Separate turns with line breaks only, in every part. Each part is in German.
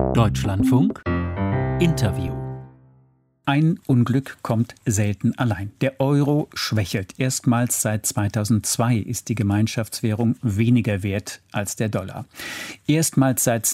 Deutschlandfunk Interview. Ein Unglück kommt selten allein. Der Euro schwächelt. Erstmals seit 2002 ist die Gemeinschaftswährung weniger wert als der Dollar. Erstmals seit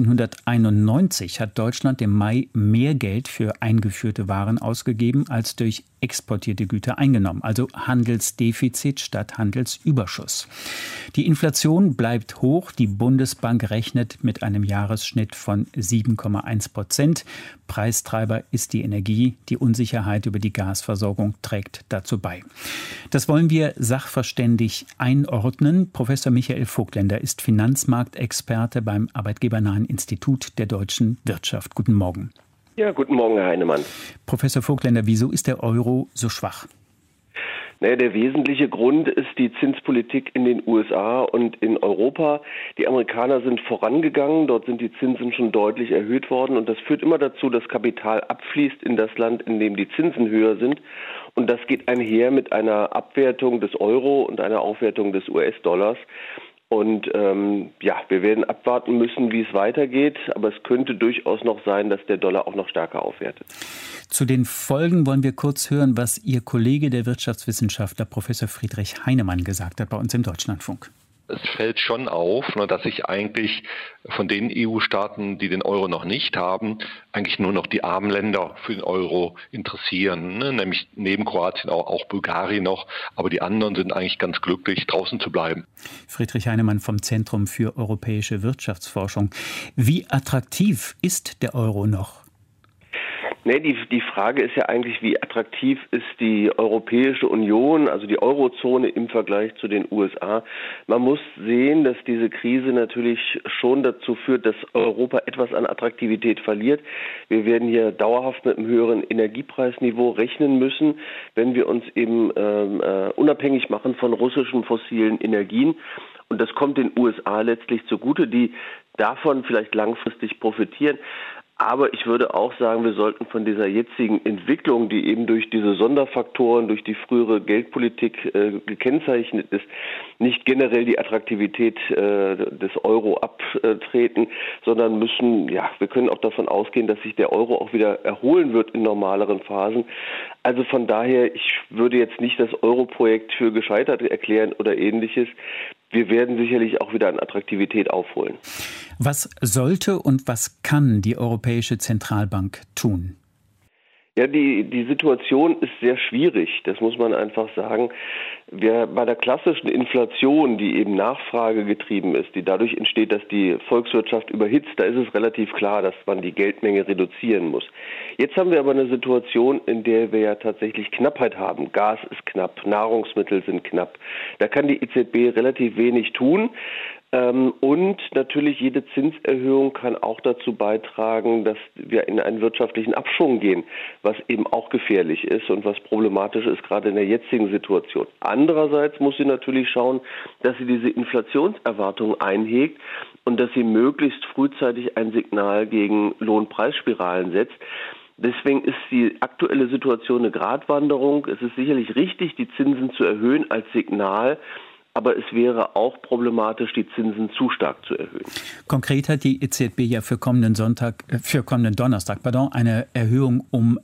1991 hat Deutschland im Mai mehr Geld für eingeführte Waren ausgegeben als durch exportierte Güter eingenommen, also Handelsdefizit statt Handelsüberschuss. Die Inflation bleibt hoch. Die Bundesbank rechnet mit einem Jahresschnitt von 7,1%. Preistreiber ist die Energie. Die Unsicherheit über die Gasversorgung trägt dazu bei. Das wollen wir sachverständig einordnen. Professor Michael Vogtländer ist Finanzmarktexperte beim Arbeitgebernahen Institut der deutschen Wirtschaft. Guten Morgen.
Ja, guten Morgen, Herr Heinemann.
Professor Vogtländer, wieso ist der Euro so schwach?
Der wesentliche Grund ist die Zinspolitik in den USA und in Europa. Die Amerikaner sind vorangegangen, dort sind die Zinsen schon deutlich erhöht worden und das führt immer dazu, dass Kapital abfließt in das Land, in dem die Zinsen höher sind. Und das geht einher mit einer Abwertung des Euro und einer Aufwertung des US-Dollars. Und wir werden abwarten müssen, wie es weitergeht. Aber es könnte durchaus noch sein, dass der Dollar auch noch stärker aufwertet.
Zu den Folgen wollen wir kurz hören, was Ihr Kollege, der Wirtschaftswissenschaftler Professor Friedrich Heinemann, gesagt hat bei uns im Deutschlandfunk.
Es fällt schon auf, dass sich eigentlich von den EU-Staaten, die den Euro noch nicht haben, eigentlich nur noch die armen Länder für den Euro interessieren. Nämlich neben Kroatien auch Bulgarien noch. Aber die anderen sind eigentlich ganz glücklich, draußen zu bleiben.
Friedrich Heinemann vom Zentrum für europäische Wirtschaftsforschung. Wie attraktiv ist der Euro noch?
Die Frage ist ja eigentlich, wie attraktiv ist die Europäische Union, also die Eurozone im Vergleich zu den USA. Man muss sehen, dass diese Krise natürlich schon dazu führt, dass Europa etwas an Attraktivität verliert. Wir werden hier dauerhaft mit einem höheren Energiepreisniveau rechnen müssen, wenn wir uns eben unabhängig machen von russischen fossilen Energien. Und das kommt den USA letztlich zugute, die davon vielleicht langfristig profitieren. Aber ich würde auch sagen, wir sollten von dieser jetzigen Entwicklung, die eben durch diese Sonderfaktoren, durch die frühere Geldpolitik gekennzeichnet ist, nicht generell die Attraktivität des Euro abtreten, sondern wir können auch davon ausgehen, dass sich der Euro auch wieder erholen wird in normaleren Phasen. Also von daher, ich würde jetzt nicht das Euro-Projekt für gescheitert erklären oder Ähnliches. Wir werden sicherlich auch wieder an Attraktivität aufholen.
Was sollte und was kann die Europäische Zentralbank tun?
Ja, die Situation ist sehr schwierig, das muss man einfach sagen. Bei der klassischen Inflation, die eben Nachfrage getrieben ist, die dadurch entsteht, dass die Volkswirtschaft überhitzt, da ist es relativ klar, dass man die Geldmenge reduzieren muss. Jetzt haben wir aber eine Situation, in der wir ja tatsächlich Knappheit haben. Gas ist knapp, Nahrungsmittel sind knapp. Da kann die EZB relativ wenig tun. Und natürlich jede Zinserhöhung kann auch dazu beitragen, dass wir in einen wirtschaftlichen Abschwung gehen, was eben auch gefährlich ist und was problematisch ist, gerade in der jetzigen Situation. Andererseits muss sie natürlich schauen, dass sie diese Inflationserwartung einhegt und dass sie möglichst frühzeitig ein Signal gegen Lohnpreisspiralen setzt. Deswegen ist die aktuelle Situation eine Gratwanderung. Es ist sicherlich richtig, die Zinsen zu erhöhen als Signal. Aber es wäre auch problematisch, die Zinsen zu stark zu erhöhen.
Konkret hat die EZB ja für kommenden Donnerstag eine Erhöhung um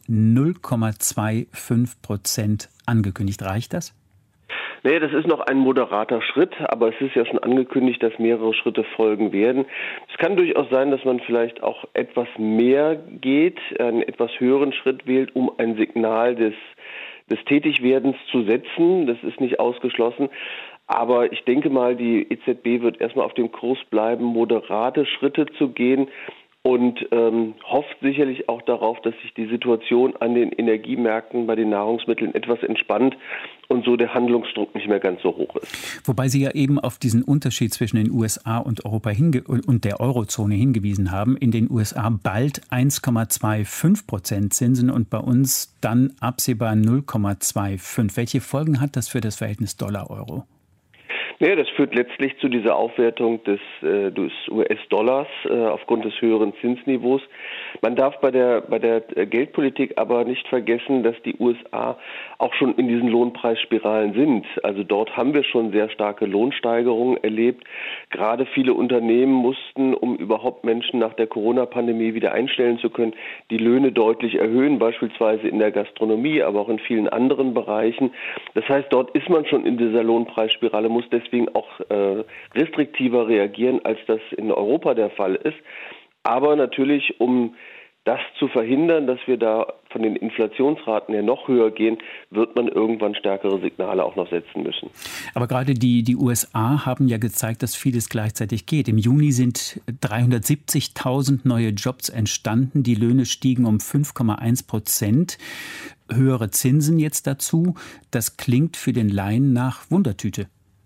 0,25% angekündigt. Reicht das?
Das ist noch ein moderater Schritt, aber es ist ja schon angekündigt, dass mehrere Schritte folgen werden. Es kann durchaus sein, dass man vielleicht auch etwas mehr geht, einen etwas höheren Schritt wählt, um ein Signal des Tätigwerdens zu setzen. Das ist nicht ausgeschlossen. Aber ich denke mal, die EZB wird erstmal auf dem Kurs bleiben, moderate Schritte zu gehen und hofft sicherlich auch darauf, dass sich die Situation an den Energiemärkten bei den Nahrungsmitteln etwas entspannt und so der Handlungsdruck nicht mehr ganz so hoch ist.
Wobei Sie ja eben auf diesen Unterschied zwischen den USA und Europa und der Eurozone hingewiesen haben. In den USA bald 1,25% Zinsen und bei uns dann absehbar 0,25. Welche Folgen hat das für das Verhältnis Dollar-Euro?
Ja, das führt letztlich zu dieser Aufwertung des US-Dollars aufgrund des höheren Zinsniveaus. Man darf bei der Geldpolitik aber nicht vergessen, dass die USA auch schon in diesen Lohnpreisspiralen sind. Also dort haben wir schon sehr starke Lohnsteigerungen erlebt. Gerade viele Unternehmen mussten, um überhaupt Menschen nach der Corona-Pandemie wieder einstellen zu können, die Löhne deutlich erhöhen, beispielsweise in der Gastronomie, aber auch in vielen anderen Bereichen. Das heißt, dort ist man schon in dieser Lohnpreisspirale, muss deswegen auch restriktiver reagieren, als das in Europa der Fall ist. Aber natürlich, um das zu verhindern, dass wir da von den Inflationsraten her noch höher gehen, wird man irgendwann stärkere Signale auch noch setzen müssen.
Aber gerade die USA haben ja gezeigt, dass vieles gleichzeitig geht. Im Juni sind 370.000 neue Jobs entstanden. Die Löhne stiegen um 5,1%. Höhere Zinsen jetzt dazu. Das klingt für den Laien nach Wundertüte.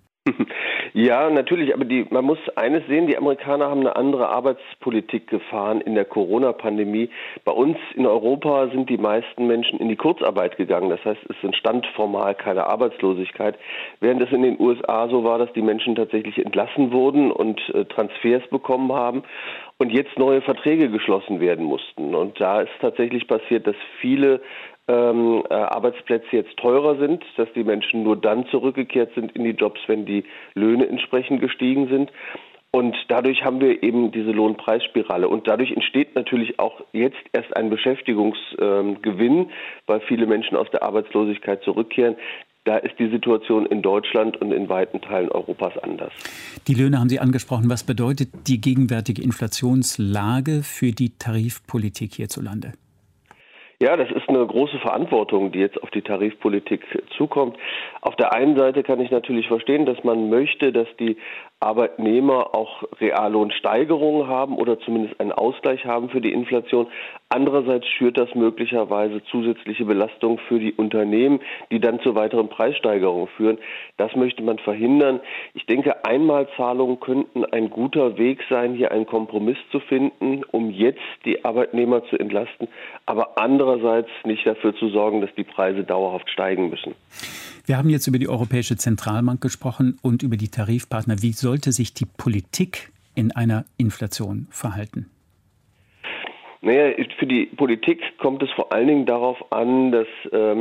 Ja, natürlich, aber man muss eines sehen, die Amerikaner haben eine andere Arbeitspolitik gefahren in der Corona-Pandemie. Bei uns in Europa sind die meisten Menschen in die Kurzarbeit gegangen. Das heißt, es entstand formal keine Arbeitslosigkeit, während es in den USA so war, dass die Menschen tatsächlich entlassen wurden und Transfers bekommen haben und jetzt neue Verträge geschlossen werden mussten. Und da ist tatsächlich passiert, dass viele Arbeitsplätze jetzt teurer sind, dass die Menschen nur dann zurückgekehrt sind in die Jobs, wenn die Löhne entsprechend gestiegen sind. Und dadurch haben wir eben diese Lohnpreisspirale. Und dadurch entsteht natürlich auch jetzt erst ein Beschäftigungsgewinn, weil viele Menschen aus der Arbeitslosigkeit zurückkehren. Da ist die Situation in Deutschland und in weiten Teilen Europas anders.
Die Löhne haben Sie angesprochen. Was bedeutet die gegenwärtige Inflationslage für die Tarifpolitik hierzulande?
Ja, das ist eine große Verantwortung, die jetzt auf die Tarifpolitik zukommt. Auf der einen Seite kann ich natürlich verstehen, dass man möchte, dass die Arbeitnehmer auch Reallohnsteigerungen haben oder zumindest einen Ausgleich haben für die Inflation. Andererseits schürt das möglicherweise zusätzliche Belastungen für die Unternehmen, die dann zu weiteren Preissteigerungen führen. Das möchte man verhindern. Ich denke, Einmalzahlungen könnten ein guter Weg sein, hier einen Kompromiss zu finden, um jetzt die Arbeitnehmer zu entlasten, aber andererseits nicht dafür zu sorgen, dass die Preise dauerhaft steigen müssen.
Wir haben jetzt über die Europäische Zentralbank gesprochen und über die Tarifpartner. Wie sollte sich die Politik in einer Inflation verhalten?
Naja, für die Politik kommt es vor allen Dingen darauf an, dass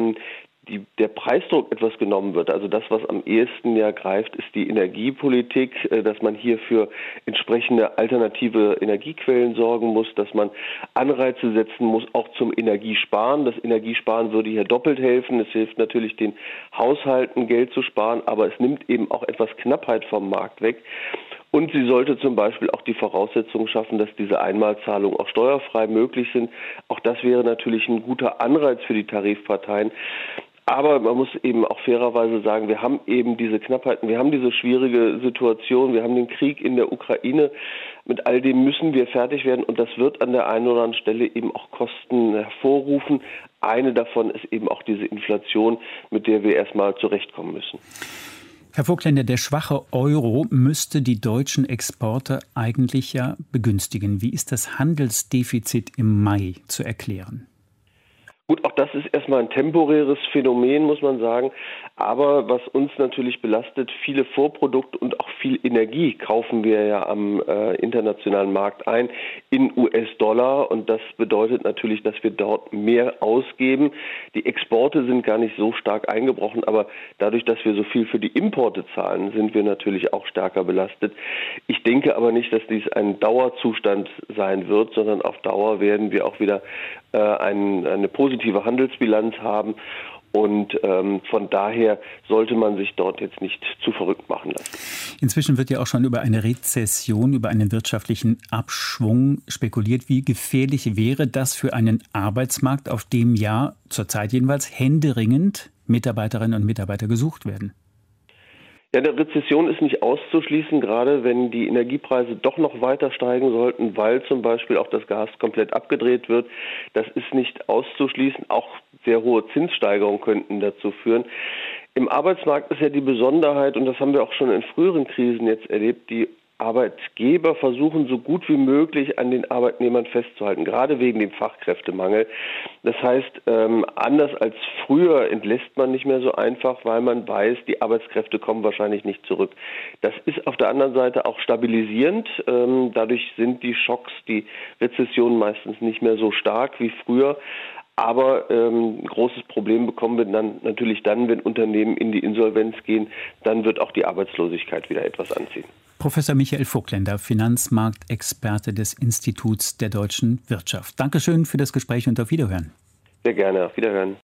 der Preisdruck etwas genommen wird. Also das, was am ehesten ja greift, ist die Energiepolitik, dass man hier für entsprechende alternative Energiequellen sorgen muss, dass man Anreize setzen muss, auch zum Energiesparen. Das Energiesparen würde hier doppelt helfen. Es hilft natürlich den Haushalten, Geld zu sparen, aber es nimmt eben auch etwas Knappheit vom Markt weg. Und sie sollte zum Beispiel auch die Voraussetzungen schaffen, dass diese Einmalzahlungen auch steuerfrei möglich sind. Auch das wäre natürlich ein guter Anreiz für die Tarifparteien. Aber man muss eben auch fairerweise sagen, wir haben eben diese Knappheiten, wir haben diese schwierige Situation, wir haben den Krieg in der Ukraine. Mit all dem müssen wir fertig werden und das wird an der einen oder anderen Stelle eben auch Kosten hervorrufen. Eine davon ist eben auch diese Inflation, mit der wir erstmal zurechtkommen müssen.
Herr Vogtländer, der schwache Euro müsste die deutschen Exporte eigentlich ja begünstigen. Wie ist das Handelsdefizit im Mai zu erklären?
Gut, auch das ist erstmal ein temporäres Phänomen, muss man sagen. Aber was uns natürlich belastet, viele Vorprodukte und auch viel Energie kaufen wir ja am internationalen Markt ein in US-Dollar. Und das bedeutet natürlich, dass wir dort mehr ausgeben. Die Exporte sind gar nicht so stark eingebrochen, aber dadurch, dass wir so viel für die Importe zahlen, sind wir natürlich auch stärker belastet. Ich denke aber nicht, dass dies ein Dauerzustand sein wird, sondern auf Dauer werden wir auch wieder eine positive Handelsbilanz haben. Und von daher sollte man sich dort jetzt nicht zu verrückt machen lassen.
Inzwischen wird ja auch schon über eine Rezession, über einen wirtschaftlichen Abschwung spekuliert. Wie gefährlich wäre das für einen Arbeitsmarkt, auf dem ja zurzeit jedenfalls händeringend Mitarbeiterinnen und Mitarbeiter gesucht werden?
Ja, eine Rezession ist nicht auszuschließen, gerade wenn die Energiepreise doch noch weiter steigen sollten, weil zum Beispiel auch das Gas komplett abgedreht wird. Das ist nicht auszuschließen. Auch sehr hohe Zinssteigerungen könnten dazu führen. Im Arbeitsmarkt ist ja die Besonderheit, und das haben wir auch schon in früheren Krisen jetzt erlebt, die Arbeitgeber versuchen, so gut wie möglich an den Arbeitnehmern festzuhalten, gerade wegen dem Fachkräftemangel. Das heißt, anders als früher entlässt man nicht mehr so einfach, weil man weiß, die Arbeitskräfte kommen wahrscheinlich nicht zurück. Das ist auf der anderen Seite auch stabilisierend. Dadurch sind die Schocks, die Rezessionen meistens nicht mehr so stark wie früher. Aber ein großes Problem bekommen wir dann natürlich dann, wenn Unternehmen in die Insolvenz gehen. Dann wird auch die Arbeitslosigkeit wieder etwas anziehen.
Professor Michael Vogtländer, Finanzmarktexperte des Instituts der deutschen Wirtschaft. Dankeschön für das Gespräch und auf Wiederhören.
Sehr gerne, auf Wiederhören.